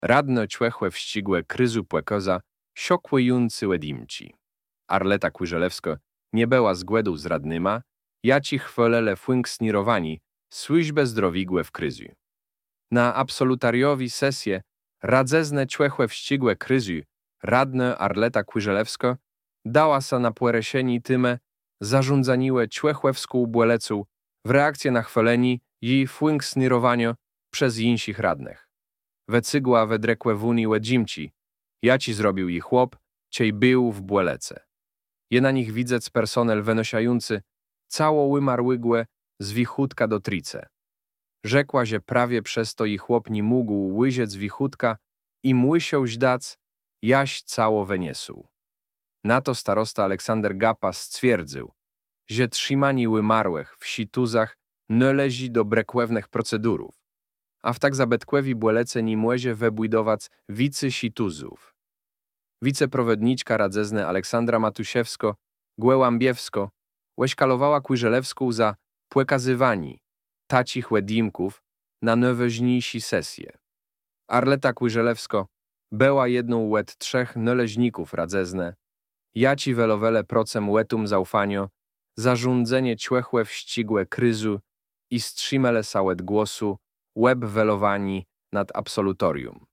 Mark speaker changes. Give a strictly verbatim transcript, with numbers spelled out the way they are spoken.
Speaker 1: Radno ćłechłe wścigłe kryzu płekoza, siokłejący łedimci. Arleta Kłyżelewsko nie była zgłedą z radnyma, ja ci chwelele funksnirowani, służbę zdrowigłe w kryzu. Na absolutariowi sesję radzezne ćłechłe wścigłe kryzu, radne Arleta Kłyżelewsko dała sa na płeresieni tyme, zarządzaniłe ćłechłewską błelecu w reakcję na chweleni jej funksnirowanio przez jinsich radnych. Wecygła wedrekłe wuni łedzimci, ja ci zrobił ich chłop, ciej był w błelece. Je na nich widzec personel wenosiający cało łymarłygłe z wichutka do trice. Rzekła, że prawie przez to ich chłop nie mógł łyziec wichutka i młysiał źdac, jaś cało weniesuł. Na to starosta Aleksander Gapa stwierdził, że trzymani łymarłych w situzach nie lezi do brekłewnych procedurów, a w tak zabetkłewi błelece nie młezie webujdowac wicy situzów. Wiceprowodniczka radzezne Aleksandra Matusiewsko, Głęłambiewsko, łeśkalowała Kłyżelewską za płekazywani tacich łedimków na nowoźniejsi sesję. Arleta Kłyżelewsko była jedną łet trzech noleźników radzezne, ja ci welowele procem łetum zaufanio, zarządzenie ćłechłe wścigłe kryzu i strzimele sałet głosu, łeb welowani nad absolutorium.